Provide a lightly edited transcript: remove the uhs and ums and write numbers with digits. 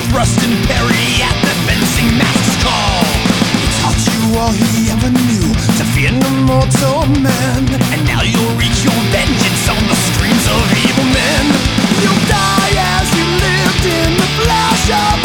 thrust and parry at the fencing master's call. He taught you all he ever knew, to fear no mortal man. And now you'll reach your vengeance on the streams of evil men. You'll die as you lived in the flash of